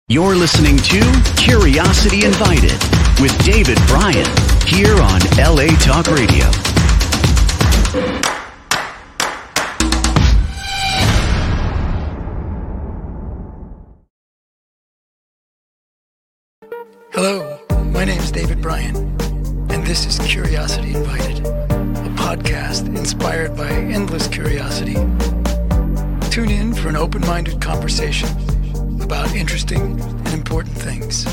You're listening to Curiosity Invited with David Bryan here on LA Talk Radio. Hello, my name is David Bryan, and this is Curiosity Invited, a podcast inspired by endless curiosity. Tune in for an open-minded conversation about interesting and important things.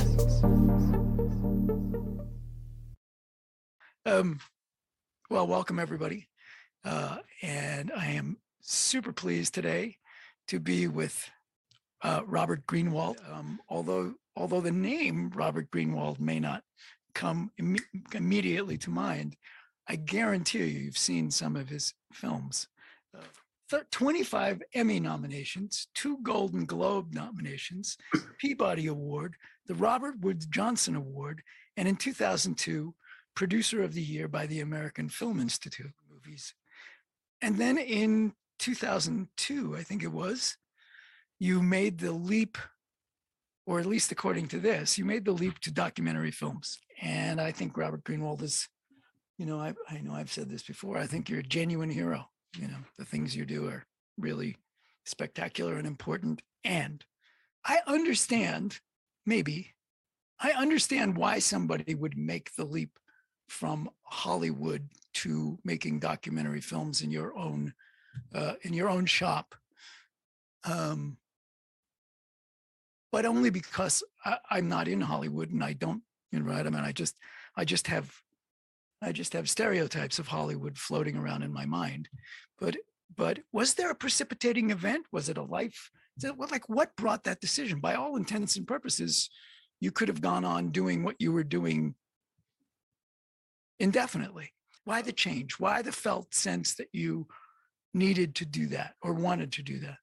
Welcome everybody. And I am super pleased today to be with Robert Greenwald. Although the name Robert Greenwald may not come immediately to mind, I guarantee you've seen some of his films. 25 Emmy nominations, 2 Golden Globe nominations, Peabody Award, the Robert Wood Johnson Award, and in 2002, Producer of the Year by the American Film Institute movies. And then in 2002, I think it was, you made the leap, or at least according to this, you made the leap to documentary films. And I think Robert Greenwald is, I know I've said this before, I think you're a genuine hero. The things you do are really spectacular and important. And I understand why somebody would make the leap from Hollywood to making documentary films in your own shop. But only because I'm not in Hollywood and I don't, right? I mean, I just have stereotypes of Hollywood floating around in my mind. But was there a precipitating event? Was it a life? What brought that decision? By all intents and purposes, you could have gone on doing what you were doing indefinitely. Why the change? Why the felt sense that you needed to do that or wanted to do that?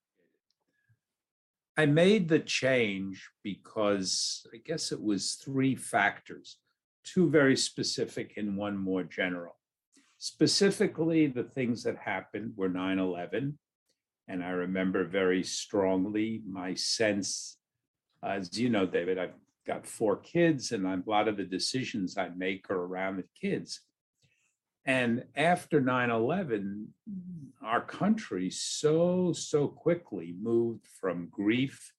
I made the change because I guess it was 3 factors, 2 very specific and 1 more general. Specifically, the things that happened were 9/11. And I remember very strongly my sense, as you know, David, I've got 4 kids and a lot of the decisions I make are around the kids. And after 9/11, our country so quickly moved from grief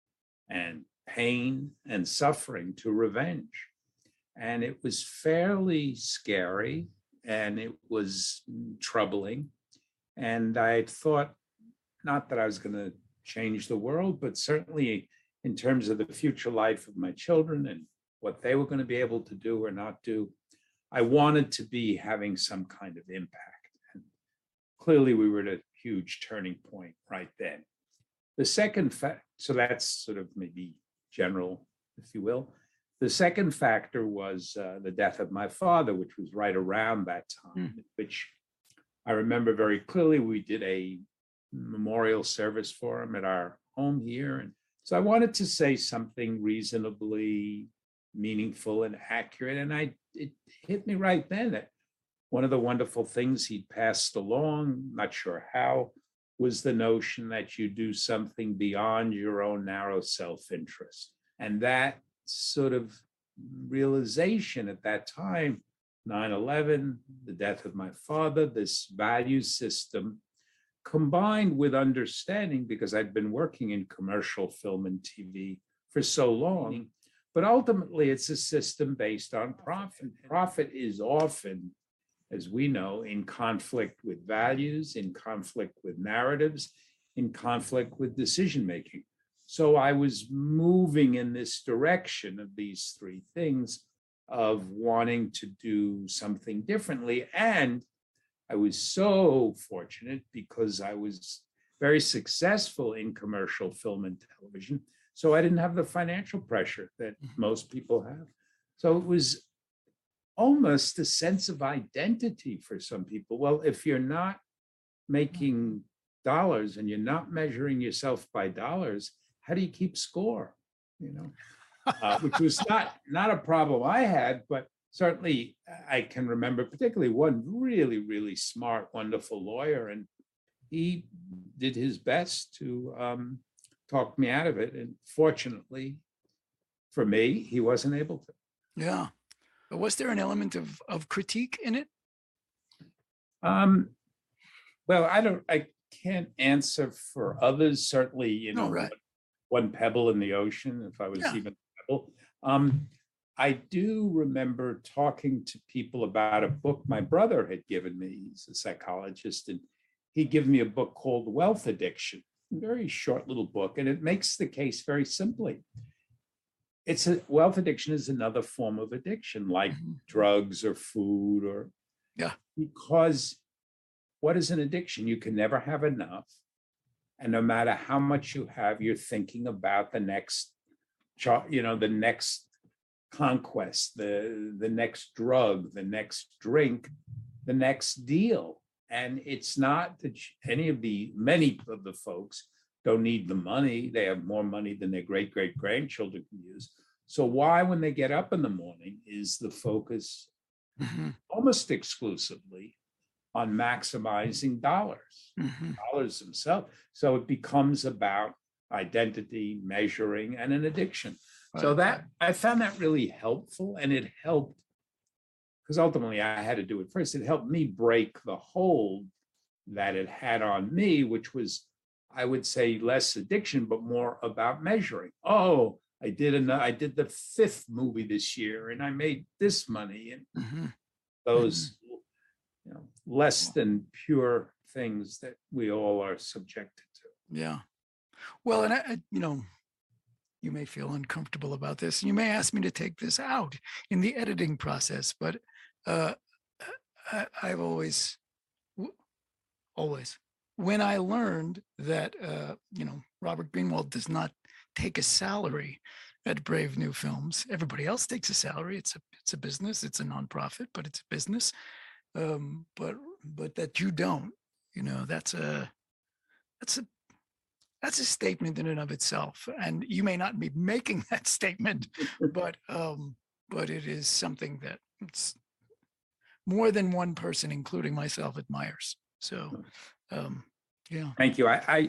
and pain and suffering to revenge. And it was fairly scary and it was troubling. And I thought, not that I was going to change the world, but certainly in terms of the future life of my children and what they were going to be able to do or not do, I wanted to be having some kind of impact. And clearly we were at a huge turning point right then. The second so that's sort of maybe general, if you will. The second factor was the death of my father, which was right around that time, which I remember very clearly. We did a memorial service for him at our home here. And so I wanted to say something reasonably meaningful and accurate. And it hit me right then that one of the wonderful things he'd passed along, not sure how, was the notion that you do something beyond your own narrow self-interest. And that sort of realization at that time, 9/11, the death of my father, this value system, combined with understanding, because I'd been working in commercial film and TV for so long, but ultimately it's a system based on profit. Profit is often, as we know, in conflict with values, in conflict with narratives, in conflict with decision-making. So I was moving in this direction of these 3 things, of wanting to do something differently. And I was so fortunate because I was very successful in commercial film and television. So I didn't have the financial pressure that most people have. So it was almost a sense of identity for some people. Well, if you're not making dollars and you're not measuring yourself by dollars, how do you keep score? Which was not a problem I had, but certainly I can remember particularly one really, really smart, wonderful lawyer, and he did his best to talk me out of it. And fortunately, for me, he wasn't able to. Yeah. But was there an element of critique in it? Um, well, I can't answer for others. Certainly, No, right. one pebble in the ocean, if I was Yeah. even a pebble. I do remember talking to people about a book my brother had given me. He's a psychologist, and he'd given me a book called Wealth Addiction, a very short little book, and it makes the case very simply. Wealth addiction is another form of addiction, like Mhm. drugs or food, or Yeah. because what is an addiction? You can never have enough. And no matter how much you have, you're thinking about the next, the next conquest, the next drug, the next drink, the next deal. And it's not that many of the folks don't need the money. They have more money than their great grandchildren can use. So why, when they get up in the morning, is the focus Mhm. almost exclusively on maximizing dollars Mhm. themselves? So it becomes about identity, measuring, and an addiction. So Right. that I found that really helpful, and it helped because ultimately I had to do it first. It helped me break the hold that it had on me, which was, I would say, less addiction, but more about measuring. Oh, I did the fifth movie this year, and I made this money, and Mhm. those less than pure things that we all are subjected to. Yeah. Well, and you may feel uncomfortable about this, and you may ask me to take this out in the editing process, but uh, I've always, when I learned that, Robert Greenwald does not take a salary at Brave New Films. Everybody else takes a salary. It's a business. It's a nonprofit, but it's a business. But that you don't, that's a that's a statement in and of itself. And you may not be making that statement, but it is something that it's more than one person, including myself, admires. So, um, yeah. Thank you.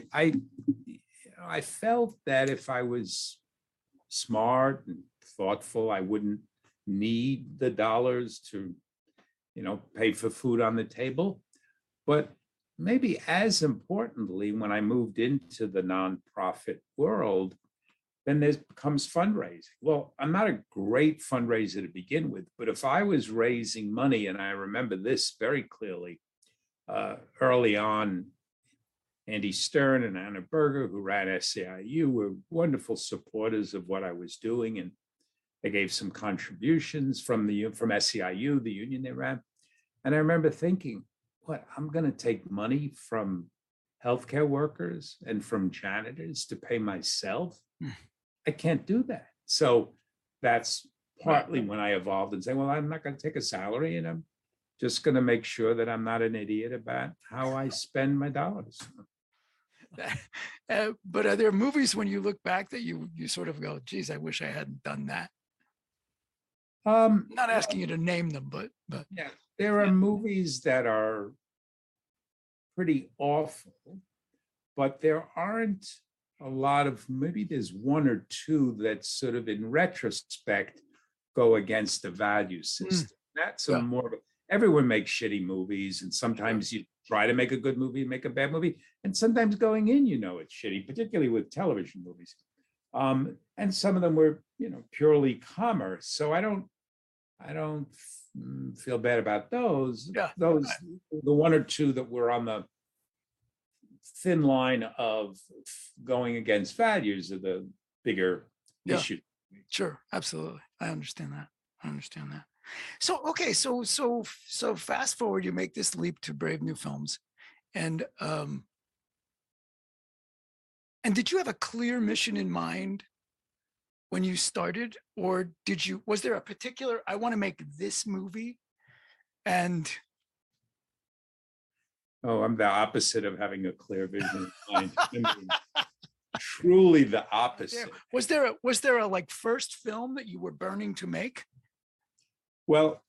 I felt that if I was smart and thoughtful, I wouldn't need the dollars to, pay for food on the table. But maybe as importantly, when I moved into the nonprofit world, then there comes fundraising. Well, I'm not a great fundraiser to begin with, but if I was raising money, and I remember this very clearly, early on, Andy Stern and Anna Berger, who ran SEIU, were wonderful supporters of what I was doing, and they gave some contributions from SEIU, the union they ran. And I remember thinking, what, I'm going to take money from healthcare workers and from janitors to pay myself? I can't do that. So that's partly when I evolved and say, well, I'm not going to take a salary, and I'm just going to make sure that I'm not an idiot about how I spend my dollars. But are there movies when you look back that you sort of go, geez, I wish I hadn't done that? Not asking you to name them, but yeah, there are movies that are pretty awful, but there aren't a lot of, maybe there's one or two that sort of in retrospect go against the value system. That's a more, everyone makes shitty movies, and sometimes you try to make a good movie and make a bad movie, and sometimes going in, it's shitty, particularly with television movies. And some of them were, purely commerce. So I don't feel bad about those. Yeah. The one or two that were on the thin line of going against values are the bigger issue. Sure, absolutely. I understand that. So, okay, so fast forward, you make this leap to Brave New Films, and did you have a clear mission in mind when you started, or was there a particular, I want to make this movie? And I'm the opposite of having a clear vision in mind. Truly the opposite. Was there a like first film that you were burning to make? Well,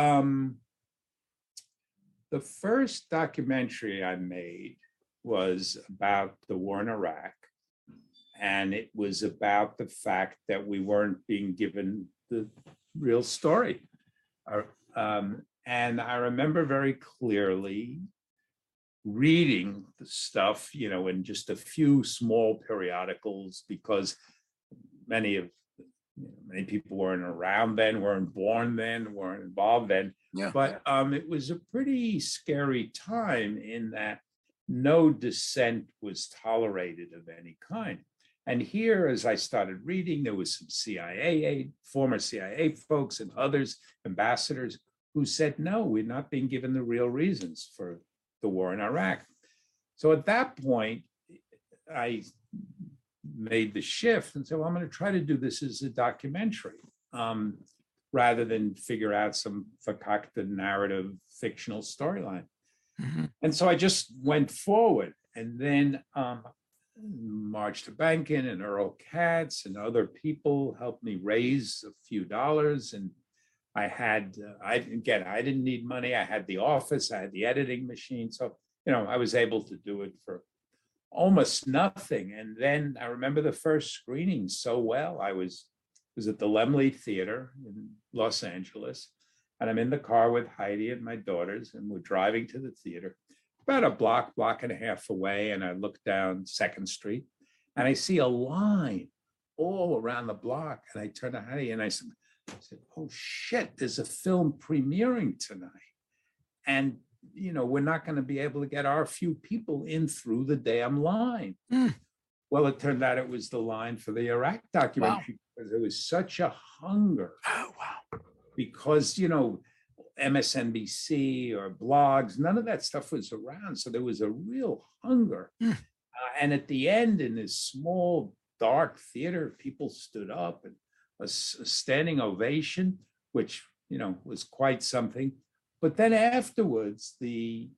the first documentary I made was about the war in Iraq. And it was about the fact that we weren't being given the real story. And I remember very clearly reading the stuff, in just a few small periodicals, because many people weren't around then, weren't born then, weren't involved then. Yeah. But it was a pretty scary time in that no dissent was tolerated of any kind. And here, as I started reading, there was some former CIA folks and others, ambassadors, who said, no, we're not being given the real reasons for the war in Iraq. So at that point, I made the shift and said, well, I'm going to try to do this as a documentary, rather than figure out some fakakta narrative fictional storyline. Mm-hmm. And so I just went forward, and then March Tabankin and Earl Katz and other people helped me raise a few dollars. And I didn't need money. I had the office, I had the editing machine. So, I was able to do it for almost nothing. And then I remember the first screening so well. I was at the Laemmle Theater in Los Angeles, and I'm in the car with Heidi and my daughters, and we're driving to the theater about a block and a half away. And I look down 2nd Street and I see a line all around the block. And I turn to Heidi and I said, oh shit, there's a film premiering tonight. And, we're not going to be able to get our few people in through the damn line. Mm. Well, it turned out it was the line for the Iraq documentary. Wow. Because there was such a hunger. Oh, wow. Because, MSNBC or blogs, none of that stuff was around. So there was a real hunger. Mm. And at the end, in this small, dark theater, people stood up and a standing ovation, which, was quite something. But then afterwards, the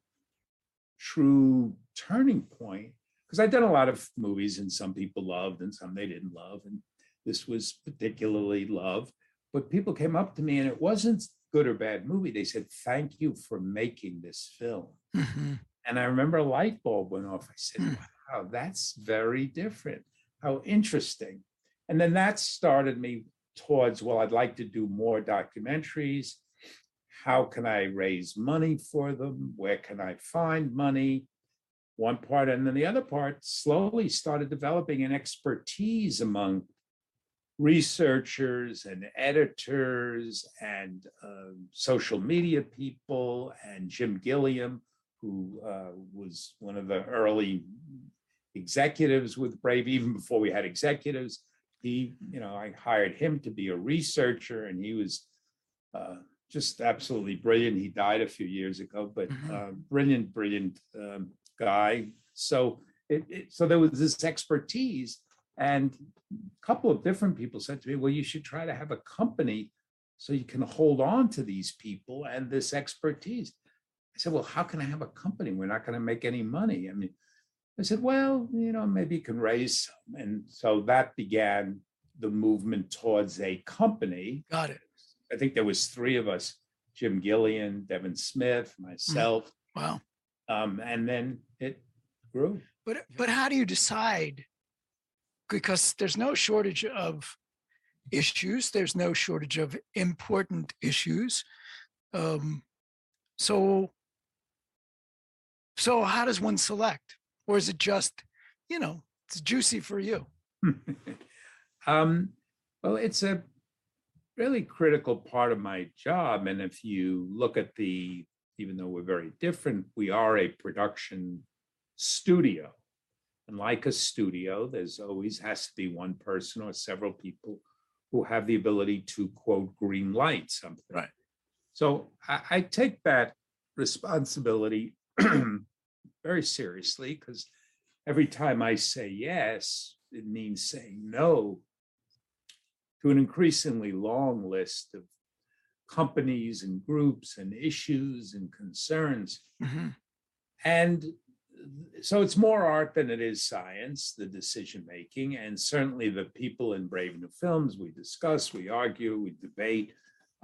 true turning point, because I'd done a lot of movies and some people loved and some they didn't love. And this was particularly loved. But people came up to me, and it wasn't good or bad movie. They said, thank you for making this film. Mm-hmm. And I remember a light bulb went off. I said, wow, that's very different. How interesting. And then that started me towards, well, I'd like to do more documentaries. How can I raise money for them? Where can I find money? One part. And then the other part slowly started developing an expertise among researchers and editors and social media people, and Jim Gilliam, who was one of the early executives with Brave, even before we had executives. I hired him to be a researcher, and he was just absolutely brilliant. He died a few years ago, but brilliant guy. So so there was this expertise, and a couple of different people said to me, well, you should try to have a company so you can hold on to these people and this expertise. I said, well, how can I have a company? We're not going to make any money. I mean, I said, well, maybe you can raise some. And so that began the movement towards a company. Got it. I think there was 3 of us, Jim Gillian, Devin Smith, myself. Wow. And then it grew. But how do you decide? Because there's no shortage of issues. There's no shortage of important issues. So how does one select? Or is it just, it's juicy for you? Well, it's a really critical part of my job. And if you look at even though we're very different, we are a production studio. And like a studio, there's always has to be one person or several people who have the ability to, quote, green light something. Right. So I take that responsibility very seriously, because every time I say yes, it means saying no to an increasingly long list of companies and groups and issues and concerns. Mm-hmm. And so it's more art than it is science, the decision making. And certainly the people in Brave New Films, we discuss, we argue, we debate.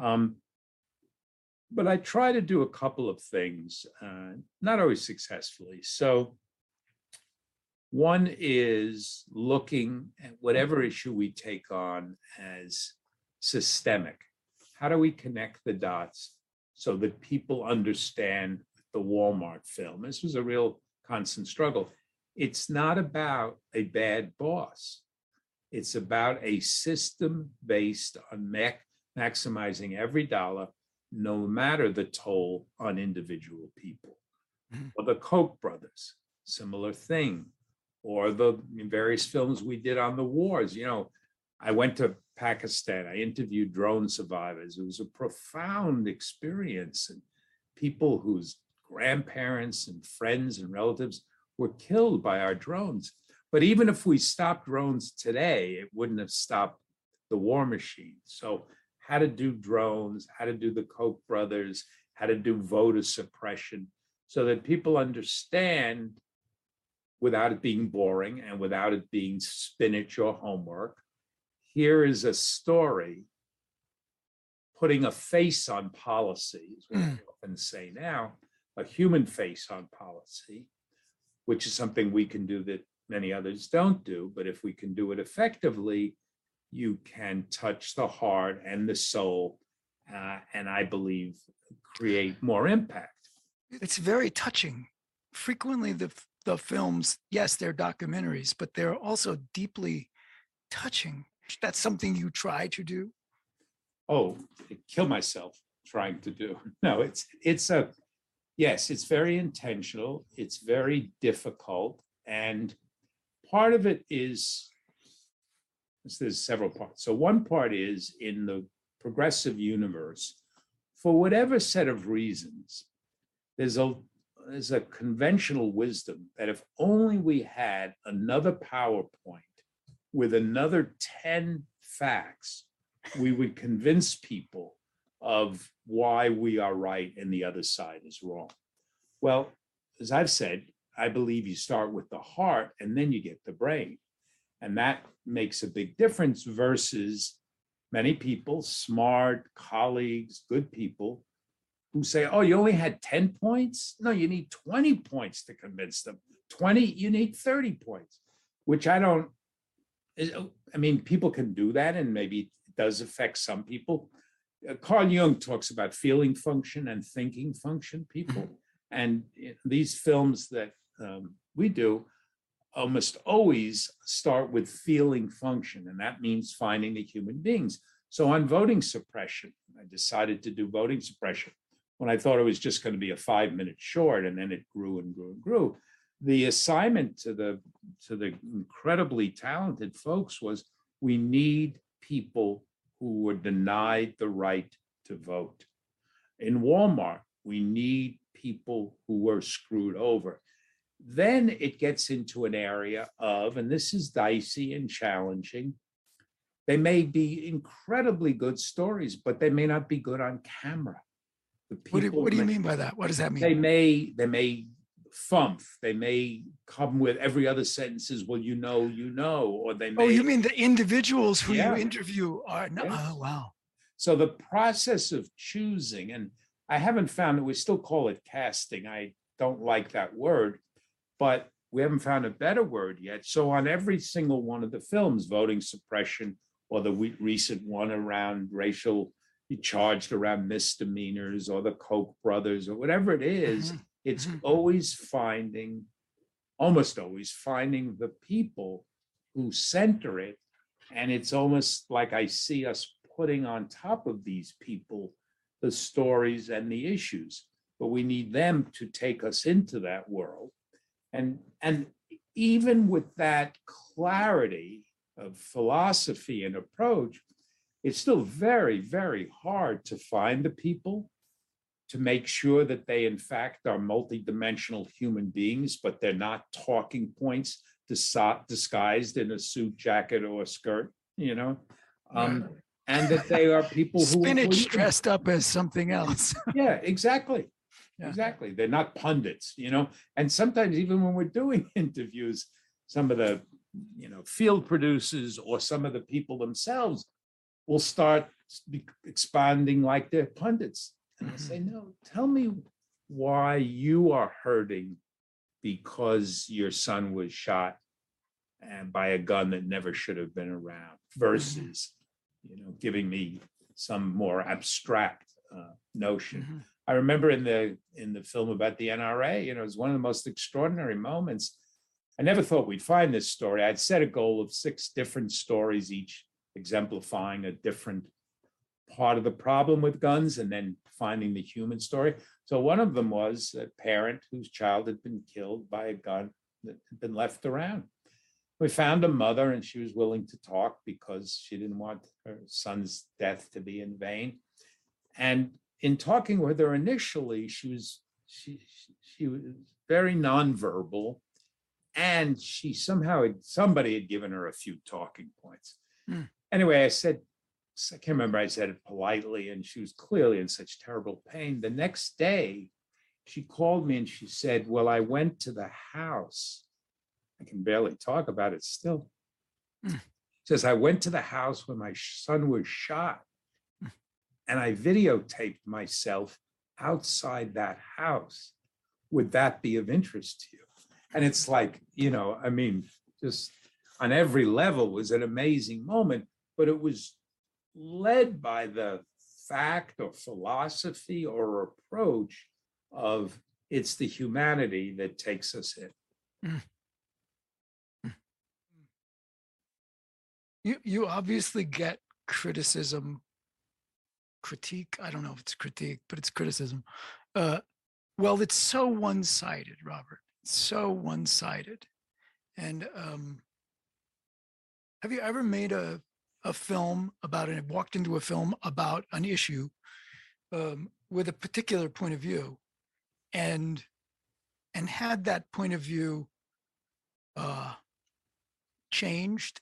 But I try to do a couple of things, not always successfully. So One is looking at whatever issue we take on as systemic. How do we connect the dots so that people understand the Walmart film? This was a real constant struggle. It's not about a bad boss. It's about a system based on maximizing every dollar, no matter the toll on individual people. Mhm. Or the Koch brothers, similar thing. Or the various films we did on the wars. You know, I went to Pakistan, I interviewed drone survivors. It was a profound experience, and people whose grandparents and friends and relatives were killed by our drones. But even if we stopped drones today, it wouldn't have stopped the war machine. So how to do drones, how to do the Koch brothers, how to do voter suppression, so that people understand without it being boring and without it being spinach or homework. Here is a story putting a face on policy, is what I often say now, a human face on policy, which is something we can do that many others don't do. But if we can do it effectively, you can touch the heart and the soul, and I believe create more impact. It's very touching. Frequently, the films, yes, they're documentaries, but they're also deeply touching. That's something you try to do. Oh, kill myself trying to do. No, it's very intentional. It's very difficult. And part of it is, there's several parts. So one part is in the progressive universe, for whatever set of reasons, there's a conventional wisdom that if only we had another PowerPoint with another 10 facts, we would convince people of why we are right and the other side is wrong. Well, as I've said, I believe you start with the heart and then you get the brain. And that makes a big difference versus many people, smart colleagues, good people, who say, oh, you only had 10 points? No, you need 20 points to convince them. 20, you need 30 points, which I mean, people can do that, and maybe it does affect some people. Carl Jung talks about feeling function and thinking function people. And these films that we do almost always start with feeling function, and that means finding the human beings. So on voting suppression, I decided to do voting suppression when I thought it was just going to be a 5-minute short, and then it grew and grew and grew. The assignment to the incredibly talented folks was, we need people who were denied the right to vote. In Walmart, we need people who were screwed over. Then it gets into an area of, and this is dicey and challenging, they may be incredibly good stories, but they may not be good on camera. What do you mean by that? What does that mean? They may thump. They may come with every other sentence is, well, you know, or they may. Oh, you mean the individuals who Yeah. you interview are no? Yes. Oh, wow. So the process of choosing, and I haven't found that, we still call it casting. I don't like that word, but we haven't found a better word yet. So on every single one of the films, voting suppression, or the recent one around racial charged around misdemeanors, or the Koch brothers, or whatever it is, it's almost always finding the people who center it. And it's almost like I see us putting on top of these people the stories and the issues, but we need them to take us into that world. And even with that clarity of philosophy and approach, it's still very, very hard to find the people, to make sure that they, in fact, are multidimensional human beings, but they're not talking points disguised in a suit, jacket, or a skirt, and that they are people who spinach dressed up as something else. Yeah, exactly. Yeah. Exactly. They're not pundits, and sometimes even when we're doing interviews, some of the, field producers or some of the people themselves will start expanding like they're pundits. And I say, no, tell me why you are hurting because your son was shot and by a gun that never should have been around, versus, giving me some more abstract notion. Mhm. I remember in the film about the NRA, it was one of the most extraordinary moments. I never thought we'd find this story. I'd set a goal of 6 different stories, each exemplifying a different part of the problem with guns, and then finding the human story. So one of them was a parent whose child had been killed by a gun that had been left around. We found a mother, and she was willing to talk because she didn't want her son's death to be in vain. And in talking with her initially, she was very nonverbal, and somebody had given her a few talking points. Anyway, I can't remember, I said it politely, and she was clearly in such terrible pain. The next day, she called me and she said, well, I went to the house. I can barely talk about it still. She says, I went to the house when my son was shot, and I videotaped myself outside that house. Would that be of interest to you? And it's like, just on every level was an amazing moment, but it was led by the fact or philosophy or approach of it's the humanity that takes us in. You obviously get critique. I don't know if it's critique, but it's criticism. Well, it's so one-sided, Robert. It's so one-sided. And have you ever made a film about it, walked into a film about an issue with a particular point of view, and had that point of view changed,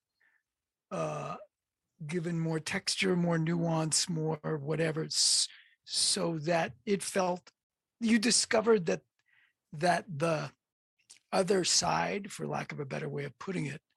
given more texture, more nuance, more whatever, so that it felt, you discovered that the other side, for lack of a better way of putting it,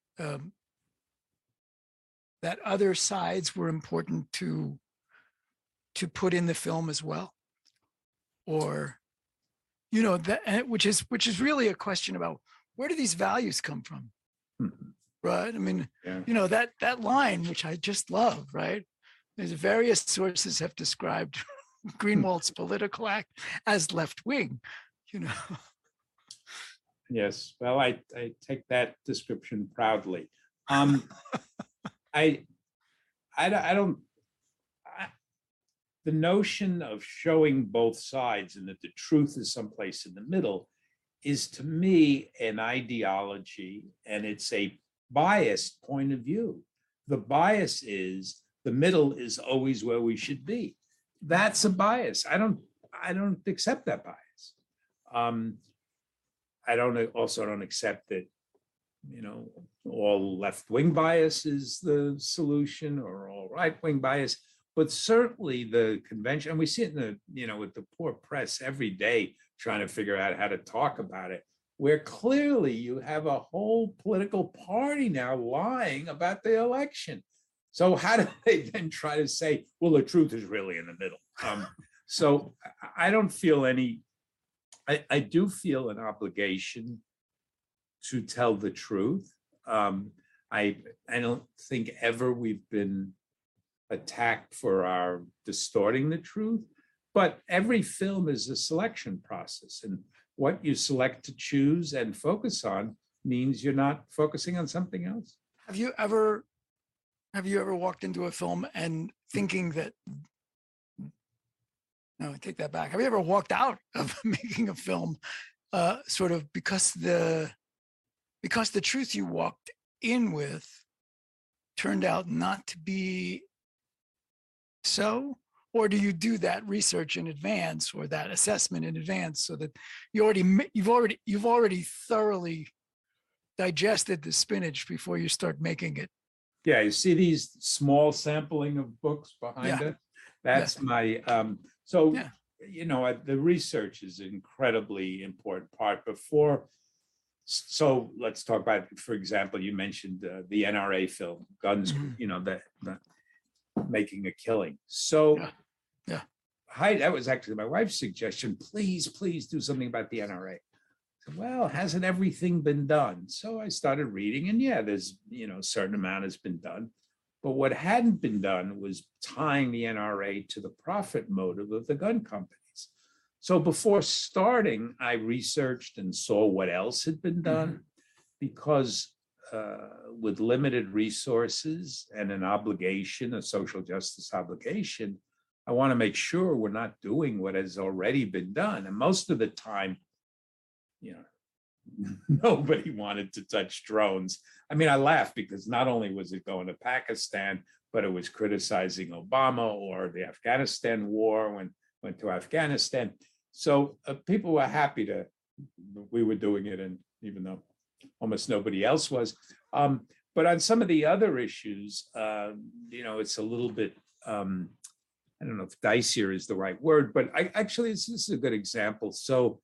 that other sides were important to put in the film as well, or that, which is really a question about where do these values come from, right? I mean, Yeah. that line, which I just love, right? There's various sources have described Greenwald's political act as left wing, Yes, well, I take that description proudly. The notion of showing both sides and that the truth is someplace in the middle is, to me, an ideology, and it's a biased point of view. The bias is the middle is always where we should be. That's a bias. I don't accept that bias. I don't accept that, all left-wing bias is the solution or all right-wing bias, but certainly the convention, and we see it with the poor press every day trying to figure out how to talk about it, where clearly you have a whole political party now lying about the election. So how do they then try to say, well, the truth is really in the middle? So I don't feel I do feel an obligation to tell the truth. I don't think ever we've been attacked for our distorting the truth, but every film is a selection process, and what you select to choose and focus on means you're not focusing on something else. Have you ever walked into a film and thinking that, no, I take that back. Have you ever walked out of making a film sort of because the truth you walked in with turned out not to be so? Or do you do that research in advance or that assessment in advance so that you've already thoroughly digested the spinach before you start making it? Yeah, you see these small sampling of books behind it. That's my the research is an incredibly important part before. So let's talk about, for example, you mentioned the NRA film, Guns, the Making a Killing. So that was actually my wife's suggestion. Please do something about the NRA. Well, hasn't everything been done? So I started reading, and yeah, there's, a certain amount has been done. But what hadn't been done was tying the NRA to the profit motive of the gun companies. So before starting, I researched and saw what else had been done, because with limited resources and an obligation, a social justice obligation, I want to make sure we're not doing what has already been done. And most of the time, nobody wanted to touch drones. I mean, I laugh because not only was it going to Pakistan, but it was criticizing Obama or the Afghanistan war when went to Afghanistan. So people were happy we were doing it, and even though almost nobody else was. But on some of the other issues, it's a little bit, I don't know if dicier is the right word, but this is a good example. So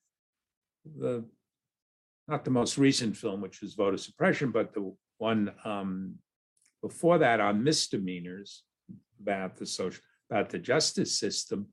not the most recent film, which was voter suppression, but the one before that on misdemeanors about the justice system.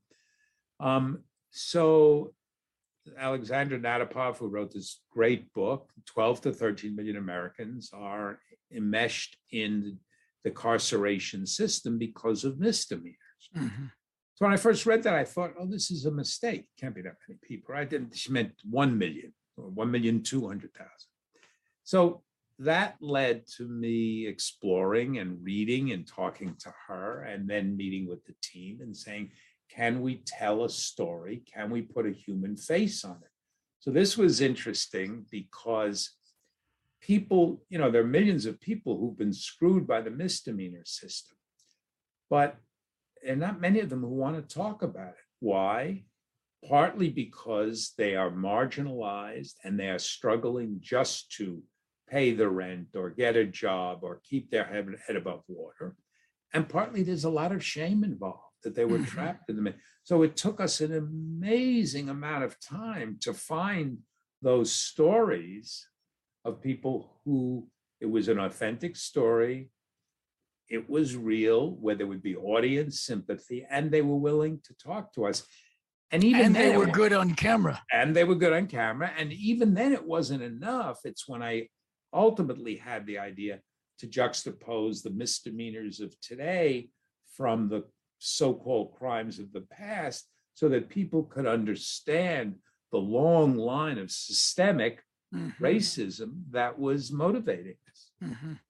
So Alexandra Natapov, who wrote this great book, 12 to 13 million Americans are enmeshed in the carceration system because of misdemeanors. Mm-hmm. So when I first read that, I thought, oh, this is a mistake. It can't be that many people. She meant 1 million or 1,200,000. So that led to me exploring and reading and talking to her, and then meeting with the team and saying, can we tell a story? Can we put a human face on it? So this was interesting because people, there are millions of people who've been screwed by the misdemeanor system, but there are not many of them who want to talk about it. Why? Partly because they are marginalized and they are struggling just to pay the rent or get a job or keep their head above water. And partly there's a lot of shame involved, that they were trapped in the. So it took us an amazing amount of time to find those stories of people who it was an authentic story. It was real, where there would be audience sympathy, and they were willing to talk to us. And even they were good on camera. And they were good on camera. And even then it wasn't enough. It's when I ultimately had the idea to juxtapose the misdemeanors of today from the so-called crimes of the past, so that people could understand the long line of systemic racism that was motivating this.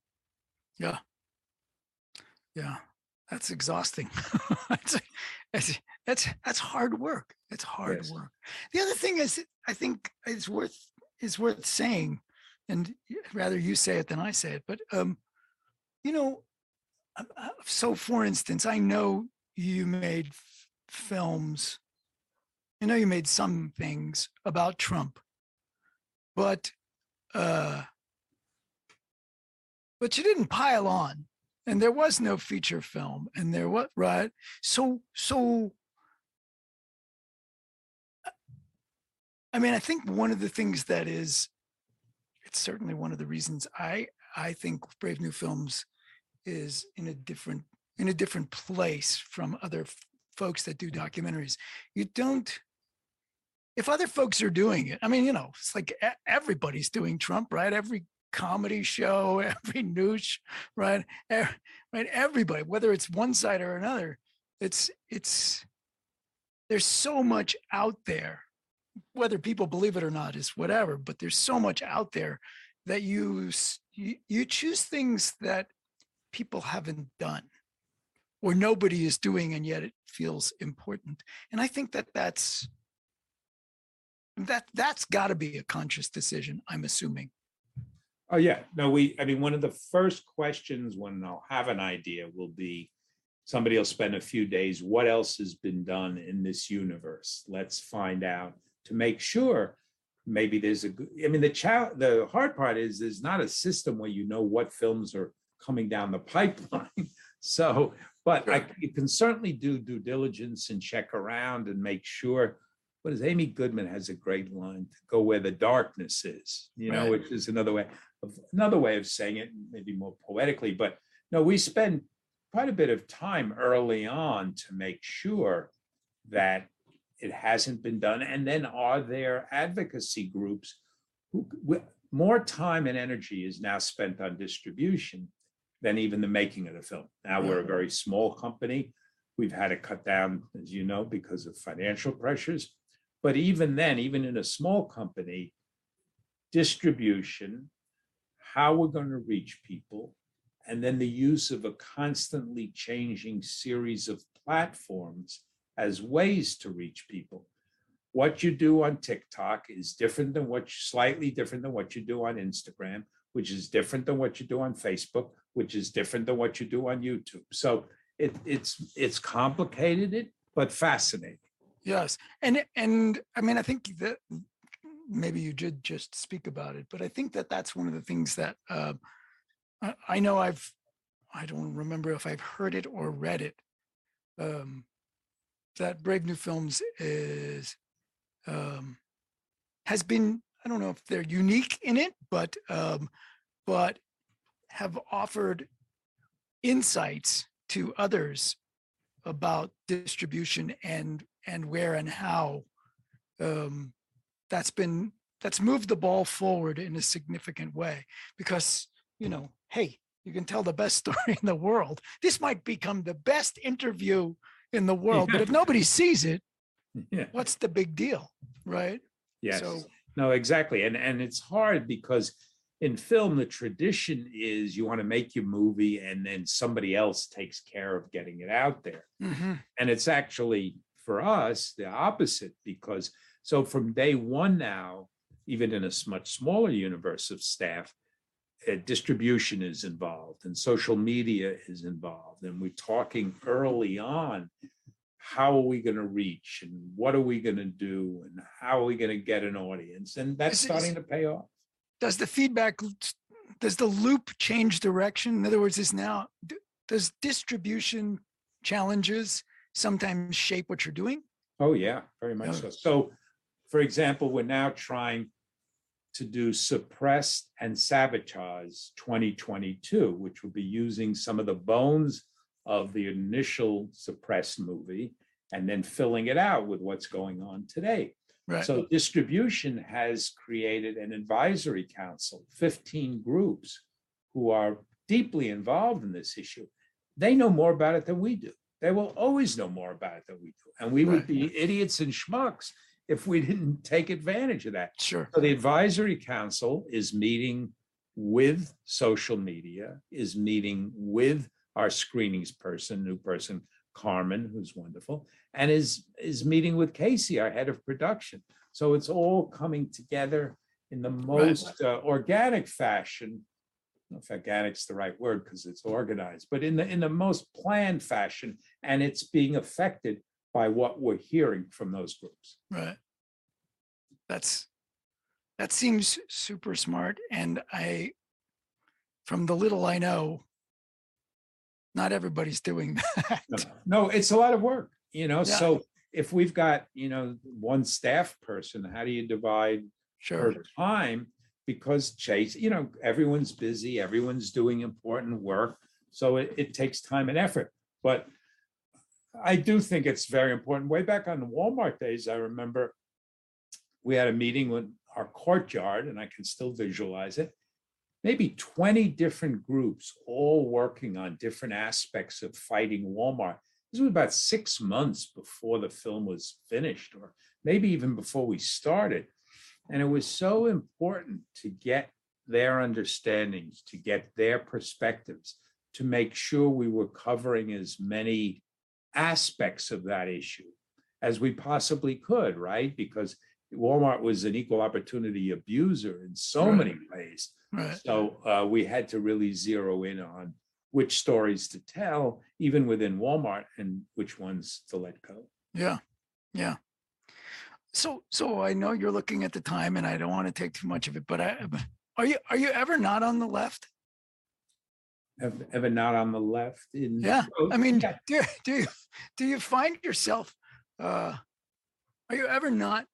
Yeah, that's exhausting. That's hard work. It's hard work. The other thing is, I think is worth saying, and rather you say it than I say it, but so for instance, I know you made films. I know you made some things about Trump, but you didn't pile on, and there was no feature film, and there was right. So I mean, I think one of the things that it's certainly one of the reasons I think Brave New Films is in a different place from other folks that do documentaries. You don't, if other folks are doing it, I mean, it's like everybody's doing Trump, right? Every comedy show, every news, right? Right. Everybody, whether it's one side or another, there's so much out there, whether people believe it or not is whatever, but there's so much out there that you choose things that people haven't done or nobody is doing, and yet it feels important. And I think that's got to be a conscious decision, I'm assuming. Oh yeah, no, one of the first questions when I'll have an idea will be, somebody will spend a few days, what else has been done in this universe? Let's find out, to make sure maybe there's the hard part is there's not a system where what films are coming down the pipeline. So, but you can certainly do due diligence and check around and make sure. What is Amy Goodman has a great line, to go where the darkness is, right. Which is another way of saying it, maybe more poetically. But no, we spend quite a bit of time early on to make sure that it hasn't been done. And then are there advocacy groups more time and energy is now spent on distribution than even the making of the film. Now we're a very small company. We've had to cut down, as you know, because of financial pressures. But even then, even in a small company, distribution, how we're going to reach people, and then the use of a constantly changing series of platforms as ways to reach people. What you do on TikTok is different than slightly different than what you do on Instagram, which is different than what you do on Facebook, which is different than what you do on YouTube. So it's complicated, but fascinating. Yes. And I mean, I think that maybe you did just speak about it, but I think that that's one of the things that I know I don't remember if I've heard it or read it, that Brave New Films has been, I don't know if they're unique in it, but have offered insights to others about distribution and where and how that's moved the ball forward in a significant way. Because, hey, you can tell the best story in the world. This might become the best interview in the world, but if nobody sees it, what's the big deal, right? Yes. No, exactly. And it's hard because in film, the tradition is you want to make your movie and then somebody else takes care of getting it out there. Mm-hmm. And it's actually, for us, the opposite, because so from day one now, even in a much smaller universe of staff, distribution is involved and social media is involved. And we're talking early on, how are we going to reach and what are we going to do and how are we going to get an audience? And that's starting to pay off. Does the loop change direction? In other words, does distribution challenges sometimes shape what you're doing? Oh, yeah, very much so. So, for example, we're now trying to do Suppressed and Sabotage 2022, which will be using some of the bones of the initial Suppressed movie and then filling it out with what's going on today. Right. So distribution has created an advisory council, 15 groups who are deeply involved in this issue. They know more about it than we do. They will always know more about it than we do. And we would be idiots and schmucks if we didn't take advantage of that. Sure. So the advisory council is meeting with social media, is meeting with our screenings new person, Carmen, who's wonderful, and is meeting with Casey, our head of production. So it's all coming together in the most organic fashion. I don't know if organic's the right word because it's organized, but in the most planned fashion, and it's being affected by what we're hearing from those groups. Right. That seems super smart, and from the little I know, not everybody's doing that. No, it's a lot of work, So if we've got, one staff person, how do you divide her time? Because Chase, everyone's busy, everyone's doing important work. So it takes time and effort. But I do think it's very important. Way back on the Walmart days, I remember we had a meeting with our courtyard, and I can still visualize it. Maybe 20 different groups all working on different aspects of fighting Walmart. This was about 6 months before the film was finished, or maybe even before we started. And it was so important to get their understandings, to get their perspectives, to make sure we were covering as many aspects of that issue as we possibly could, right? Because Walmart was an equal opportunity abuser in so many ways. Right. So we had to really zero in on which stories to tell, even within Walmart, and which ones to let go. Yeah. Yeah. So I know you're looking at the time, and I don't want to take too much of it, but are you ever not on the left? Ever not on the left? I mean, yeah. Do you find yourself? Are you ever not?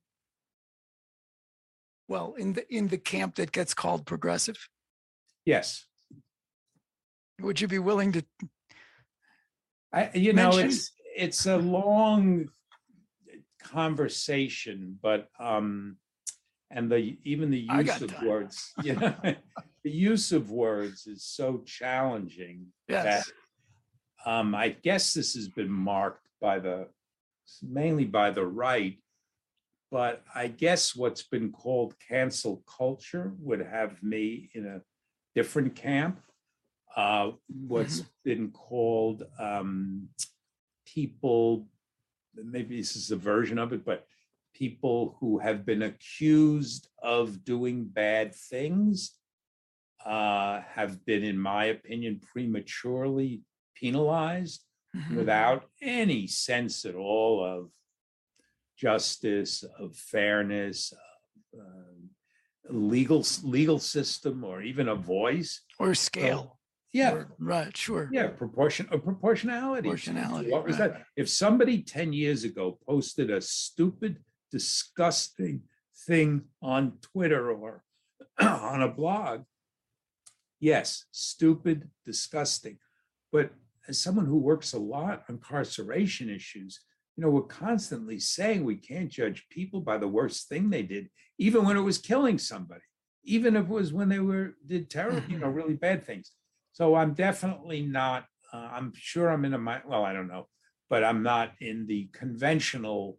Well, in the camp that gets called progressive? Yes. Would you be willing to? It's a long conversation, but And even the I use got of time. words, the use of words is so challenging that Yes. I guess this has been marked mainly by the right, but I guess what's been called cancel culture would have me in a different camp. What's been called people, maybe this is a version of it, but people who have been accused of doing bad things have been, in my opinion, prematurely penalized Mhm. without any sense at all of justice, of fairness, legal system, or even a voice. Or So, scale. yeah, Right. Sure. yeah, proportionality. Proportionality, What was right. that? If somebody 10 years ago posted a stupid, disgusting thing on Twitter or on a blog, yes, stupid, disgusting. But as someone who works a lot on incarceration issues, we're constantly saying we can't judge people by the worst thing they did, even when it was killing somebody, even if it was when they did terrible, really bad things. So I'm definitely not, I'm sure I'm in well, I don't know, but I'm not in the conventional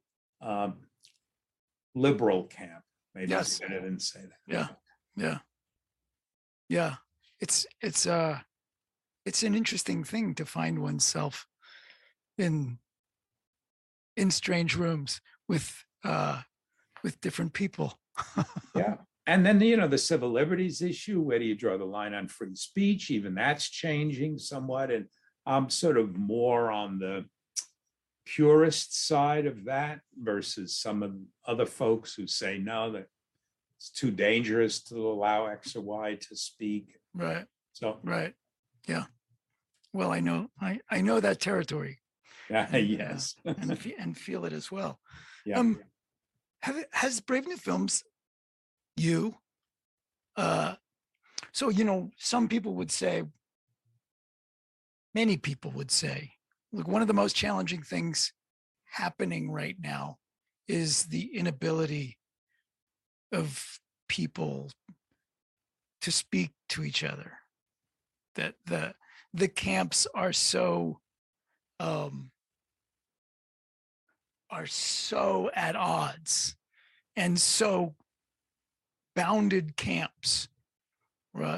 liberal camp. Maybe Yes. I didn't say that. Yeah. Yeah. Yeah. It's an interesting thing to find oneself in strange rooms with different people. Yeah. And then, the civil liberties issue, where do you draw the line on free speech? Even that's changing somewhat. And I'm sort of more on the purist side of that versus some of the other folks who say, no, that it's too dangerous to allow X or Y to speak. Right. So, Right. Yeah. Well, I know that territory. yes. and feel it as well. Yeah. Has Brave New Films, you, so some people would say, many people would say, look, one of the most challenging things happening right now is the inability of people to speak to each other. That the camps are so at odds, and so bounded camps, right?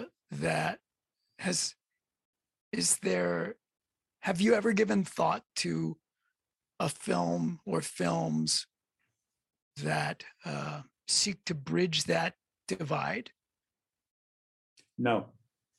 Have you ever given thought to a film or films that seek to bridge that divide? No.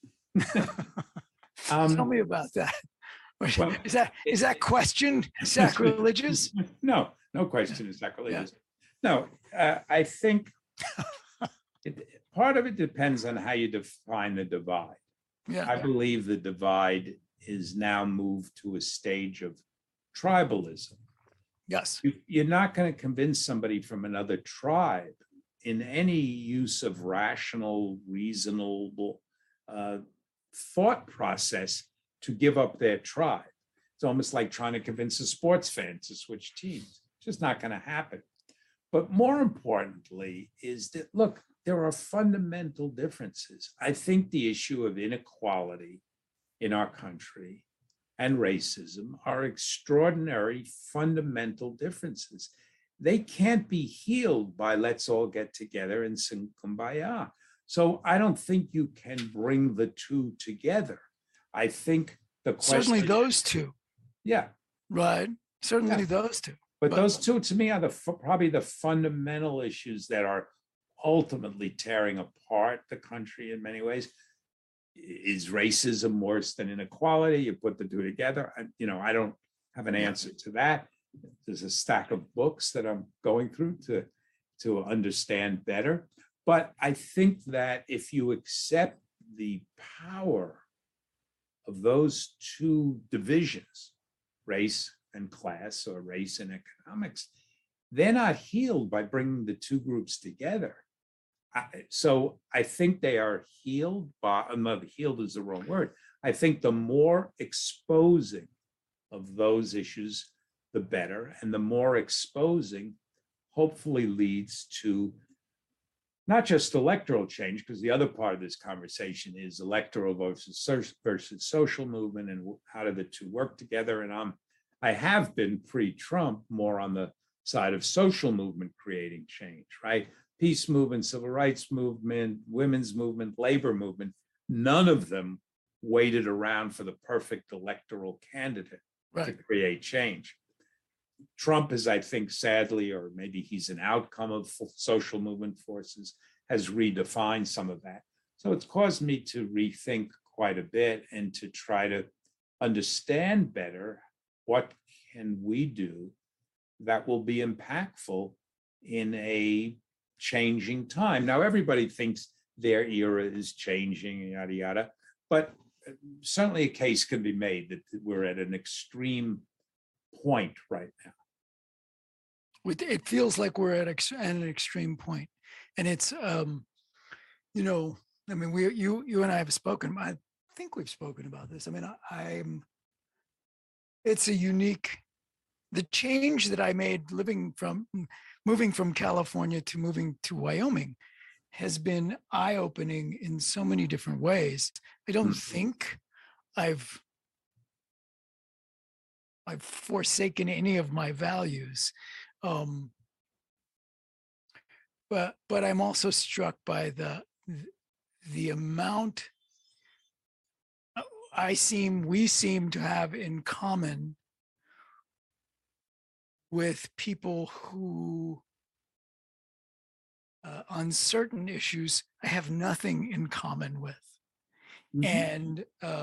Tell me about that. Well, is that question sacrilegious? No question is sacrilegious. No, I think part of it depends on how you define the divide. Yeah. I believe the divide is now moved to a stage of tribalism. Yes. You're not going to convince somebody from another tribe in any use of rational, reasonable thought process to give up their tribe. It's almost like trying to convince a sports fan to switch teams. It's just not going to happen. But more importantly is that, look, there are fundamental differences. I think the issue of inequality in our country and racism are extraordinary fundamental differences. They can't be healed by let's all get together and sing Kumbaya. So I don't think you can bring the two together. I think the question... Certainly those two. Yeah. Right. Certainly those two. But those two, to me, are probably the fundamental issues that are ultimately tearing apart the country in many ways. Is racism worse than inequality? You put the two together. I don't have an answer to that. There's a stack of books that I'm going through to understand better. But I think that if you accept the power of those two divisions, race and class, or race and economics, they're not healed by bringing the two groups together. So I think they are healed by, healed is the wrong word. I think the more exposing of those issues, the better. And the more exposing hopefully leads to not just electoral change, because the other part of this conversation is electoral versus social movement and how do the two work together. And I have been pre-Trump more on the side of social movement creating change, right? Peace movement, civil rights movement, women's movement, labor movement, none of them waited around for the perfect electoral candidate to create change. Trump is, I think, sadly, or maybe he's an outcome of social movement forces, has redefined some of that. So it's caused me to rethink quite a bit and to try to understand better what can we do that will be impactful in a changing time. Now, everybody thinks their era is changing, yada, yada, but certainly a case can be made that we're at an extreme point right now. It feels like we're at an extreme point. And it's, you know, I mean, you and I have spoken, I think we've spoken about this. I mean, it's a unique, the change that I made moving from California to moving to Wyoming has been eye-opening in so many different ways. I don't think I've forsaken any of my values. But I'm also struck by the amount we seem to have in common with people who on certain issues I have nothing in common with. And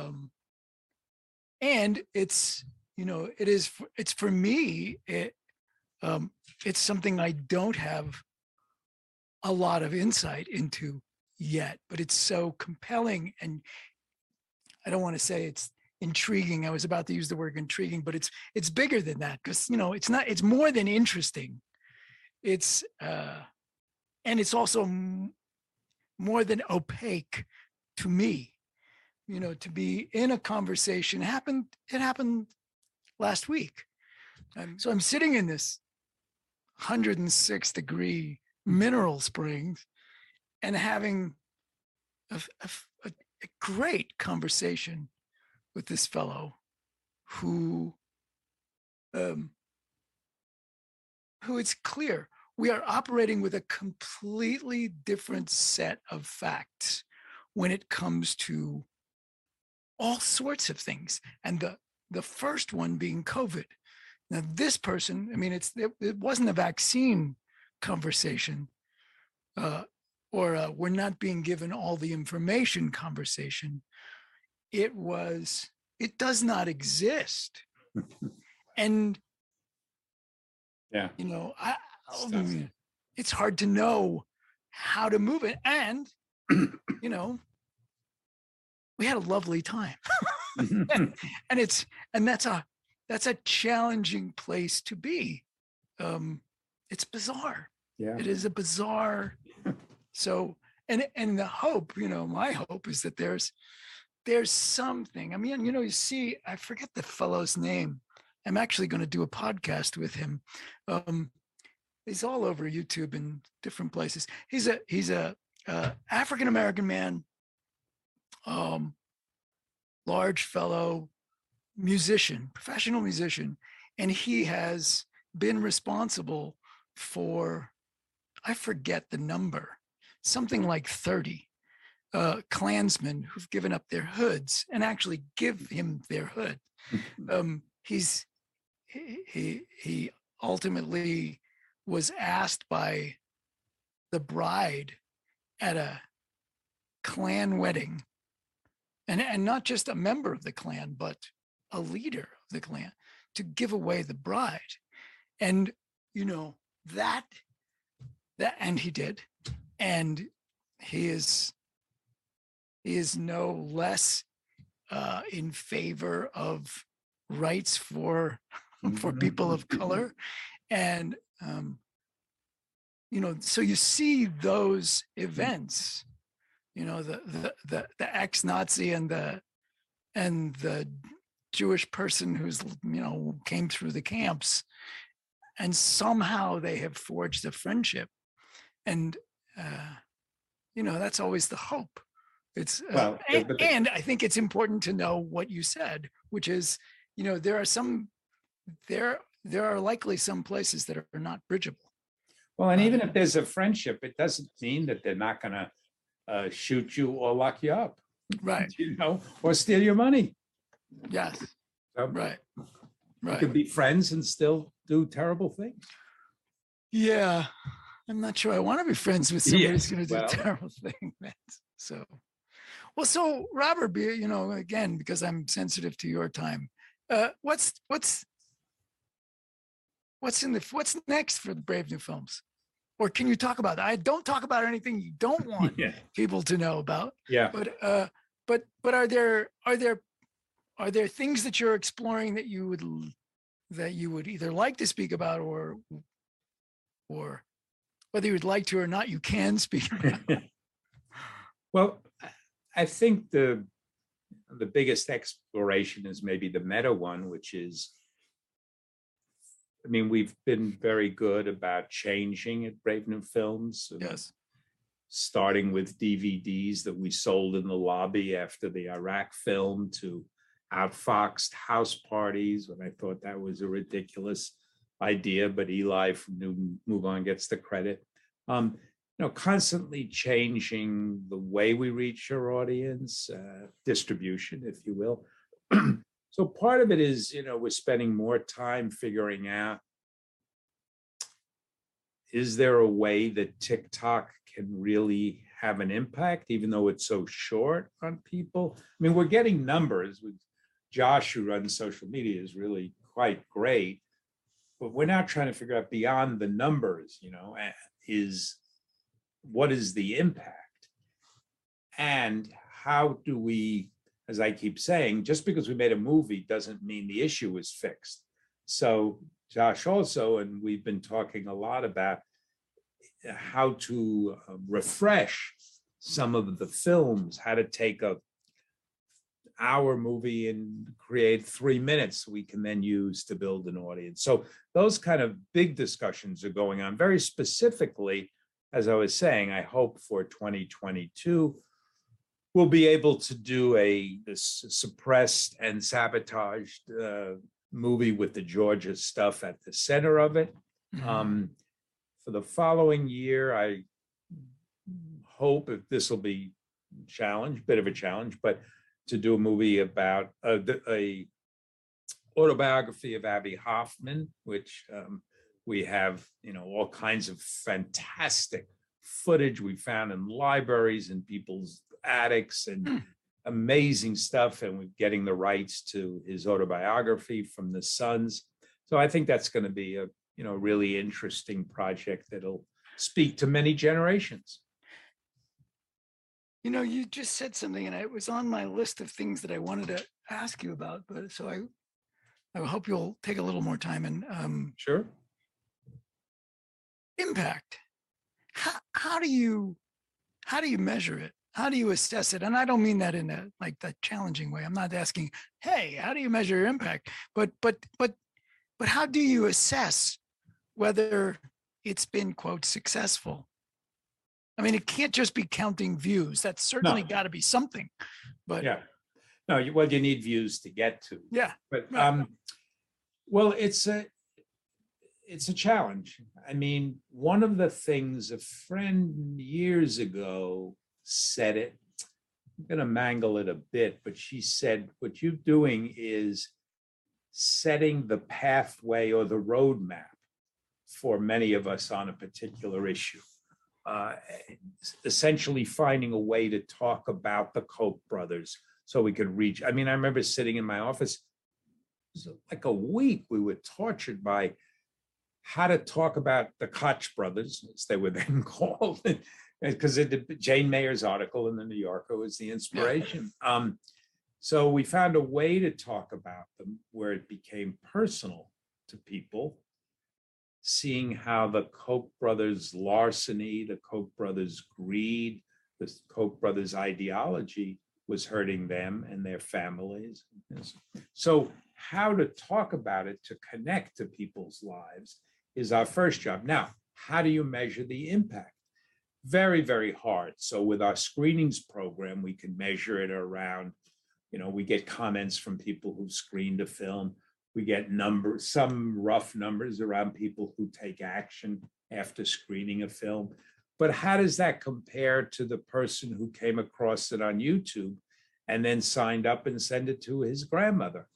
it's, you know, it's for me, it's something I don't have a lot of insight into yet, but it's so compelling. And I don't want to say it's intriguing. I was about to use the word intriguing, but it's bigger than that, because, you know, it's more than interesting. It's and it's also more than opaque to me, you know, to be in a conversation. It happened last week. So I'm sitting in this 106 degree mineral springs and having a great conversation with this fellow who it's clear we are operating with a completely different set of facts when it comes to all sorts of things. And the first one being COVID. Now, this person, I mean, it wasn't a vaccine conversation or we're not being given all the information conversation. It does not exist. And, yeah, you know, it's hard to know how to move it. And, you know, we had a lovely time. and that's a challenging place to be. It's bizarre. Yeah, it is a bizarre. So, and the hope, you know, my hope is that there's something. I mean, you know, you see, I forget the fellow's name. I'm actually going to do a podcast with him. He's all over YouTube and different places. He's a African-American man, large fellow musician, professional musician. And he has been responsible for, I forget the number, something like 30 Klansmen who've given up their hoods and actually give him their hood. He ultimately was asked by the bride at a Klan wedding, and not just a member of the Klan, but a leader of the Klan, to give away the bride. And, you know, that, and he did. And he is no less in favor of rights for people of color. And, you know, so you see those events, you know, the ex-Nazi and the Jewish person who's, you know, came through the camps, and somehow they have forged a friendship. And that's always the hope. It's Well, but and I think it's important to know what you said, which is, there are some there are likely some places that are not bridgeable. well, and even Uh, if there's a friendship, it doesn't mean that they're not going to shoot you or lock you up, Right. or steal your money. Yes. So Right. you Right. could be friends and still do terrible things. Yeah. I'm not sure I want to be friends with somebody Yeah, who's going to do well. terrible things. So, well, so Robert, again, because I'm sensitive to your time, what's what's next for the Brave New Films? Or can you talk about that? I don't talk about anything you don't want Yeah. people to know about. Yeah. But are there things that you're exploring that you would either like to speak about, or whether you would like to or not, you can speak about? Well, I think the biggest exploration is maybe the meta one, which is, we've been very good about changing at Brave New Films. Yes. Starting with DVDs that we sold in the lobby after the Iraq film, to outfoxed house parties, when I thought that was a ridiculous idea, but Eli from New Move On gets the credit. Constantly changing the way we reach our audience, distribution, if you will. So part of it is, we're spending more time figuring out, is there a way that TikTok can really have an impact, even though it's so short on people? We're getting numbers with Josh, who runs social media, is really quite great, but we're now trying to figure out beyond the numbers, what is the impact? And how do we, as I keep saying, just because we made a movie doesn't mean the issue is fixed. So Josh also, and we've been talking a lot about how to refresh some of the films, how to take our movie and create 3 minutes we can then use to build an audience. So those kind of big discussions are going on. Very specifically, as I was saying, I hope for 2022, we'll be able to do this suppressed and sabotaged movie with the Georgia stuff at the center of it. For the following year, I hope, if this will be bit of a challenge, but to do a movie about a autobiography of Abbie Hoffman, which we have, all kinds of fantastic footage we found in libraries and people's attics and amazing stuff. And we're getting the rights to his autobiography from the Sons. So I think that's going to be a really interesting project that'll speak to many generations. You just said something, and it was on my list of things that I wanted to ask you about, but so I hope you'll take a little more time. And Sure. Impact. How do you measure it? How do you assess it? And I don't mean that in that challenging way. I'm not asking, hey, how do you measure your impact? But how do you assess whether it's been, quote, successful? It can't just be counting views. That's certainly got to be something. But yeah, no, you need views to get to. Yeah. But well, it's a challenge. One of the things a friend years ago said it. I'm going to mangle it a bit, but she said, what you're doing is setting the pathway or the roadmap for many of us on a particular issue. Essentially finding a way to talk about the Koch brothers so we could reach. I remember sitting in my office, it was like a week, we were tortured by how to talk about the Koch brothers, as they were then called, because Jane Mayer's article in the New Yorker was the inspiration. Yeah. So we found a way to talk about them where it became personal to people, seeing how the Koch brothers' larceny, the Koch brothers' greed, the Koch brothers' ideology was hurting them and their families. So how to talk about it to connect to people's lives is our first job. Now, how do you measure the impact? very, very hard. So with our screenings program, we can measure it around, we get comments from people who've screened a film. We get some rough numbers around people who take action after screening a film. But how does that compare to the person who came across it on YouTube and then signed up and sent it to his grandmother?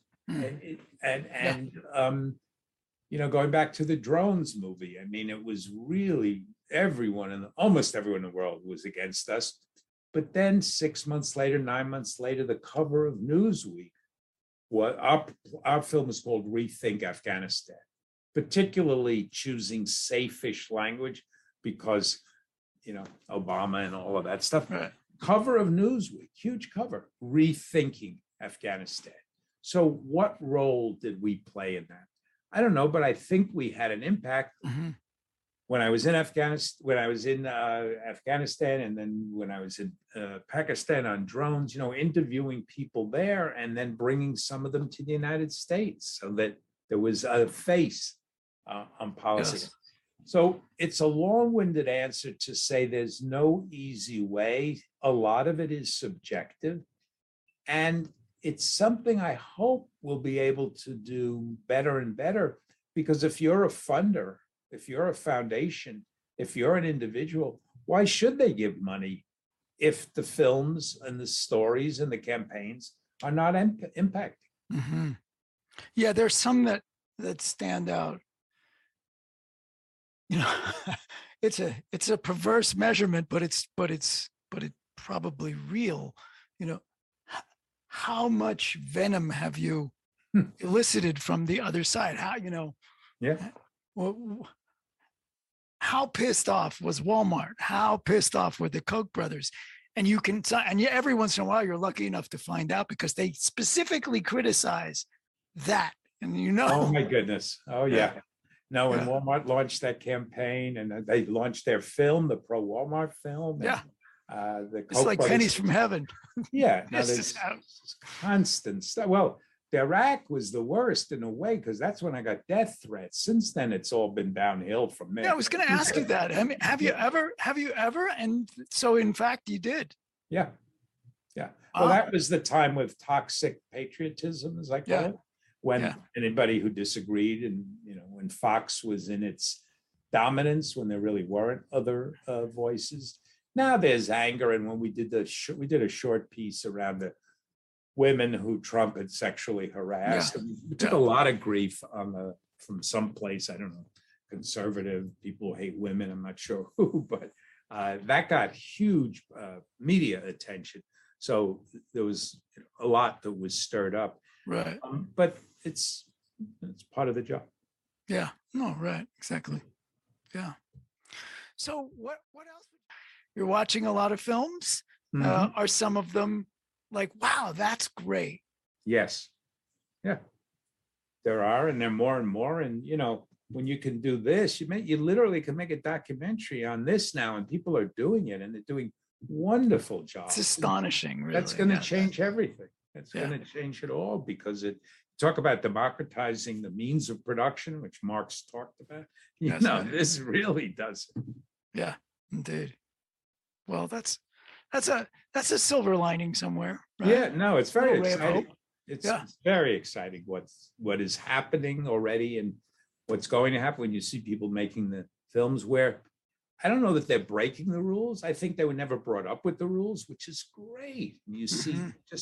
Going back to the drones movie, I mean, it was really almost everyone in the world was against us. But then 6 months later, 9 months later, the cover of Newsweek, our film is called Rethink Afghanistan, particularly choosing safe-ish language because, Obama and all of that stuff. Right. Cover of Newsweek, huge cover, Rethinking Afghanistan. So what role did we play in that? I don't know, but I think we had an impact. Mm-hmm. When I was in Afghanistan, and then when I was in Pakistan on drones, interviewing people there and then bringing some of them to the United States so that there was a face on policy. Yes. So it's a long-winded answer to say there's no easy way. A lot of it is subjective. And it's something I hope we'll be able to do better and better, because if you're a funder, if you're a foundation, if you're an individual, why should they give money if the films and the stories and the campaigns are not impacting? Mm-hmm. Yeah, there's some that stand out. It's a perverse measurement, but it's probably real. How much venom have you elicited from the other side? How pissed off was Walmart? How pissed off were the Koch brothers? And every once in a while, you're lucky enough to find out because they specifically criticize that. And oh my goodness. Oh yeah. No, when Walmart launched that campaign and they launched their film, the pro Walmart film. Yeah. It's like pennies from heaven. Yeah. No, there's constant stuff. Well, Iraq was the worst in a way, because that's when I got death threats. Since then, it's all been downhill from there. Yeah, I was going to ask you that. I mean, have you ever? And so, in fact, you did. Yeah. Well, that was the time with toxic patriotism, as I call it, when anybody who disagreed, and when Fox was in its dominance, when there really weren't other voices. Now there's anger, and when we did a short piece around the women who Trump had sexually harassed. Yeah. We took a lot of grief from some place, I don't know, conservative people hate women, I'm not sure who, but that got huge media attention. So there was a lot that was stirred up. Right. But it's part of the job. Yeah. No, right. Exactly. Yeah. So what else? You're watching a lot of films. Mm-hmm. Are some of them like, wow, that's great? Yes. Yeah. There are, and there are more and more. And, when you can do this, you literally can make a documentary on this now, and people are doing it, and they're doing wonderful jobs. It's astonishing, really. That's going to change everything. That's going to change it all, because talk about democratizing the means of production, which Marx talked about. This really does. Yeah, indeed. Well, that's a silver lining somewhere. Right? Yeah, no, it's very exciting. It's very exciting what is happening already and what's going to happen when you see people making the films where I don't know that they're breaking the rules. I think they were never brought up with the rules, which is great. And you see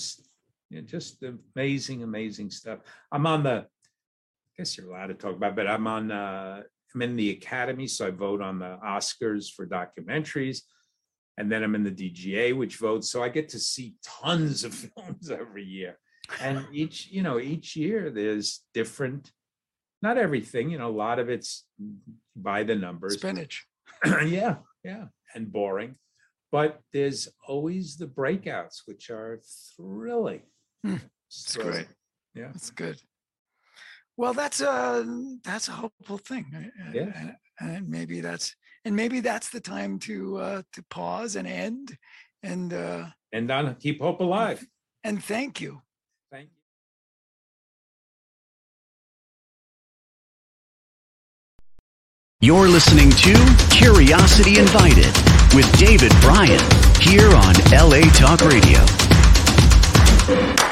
just amazing stuff. I'm on I guess you're allowed to talk about, but I'm in the Academy, so I vote on the Oscars for documentaries. And then I'm in the DGA, which votes. So I get to see tons of films every year. And each year there's different, not everything, a lot of it's by the numbers. Spinach. Yeah. And boring. But there's always the breakouts, which are thrilling. That's great. Yeah. That's good. Well, that's a hopeful thing. Yeah. And maybe that's the time to pause and end and on Keep Hope Alive. And thank you. Thank you. You're listening to Curiosity Invited with David Bryan here on LA Talk Radio.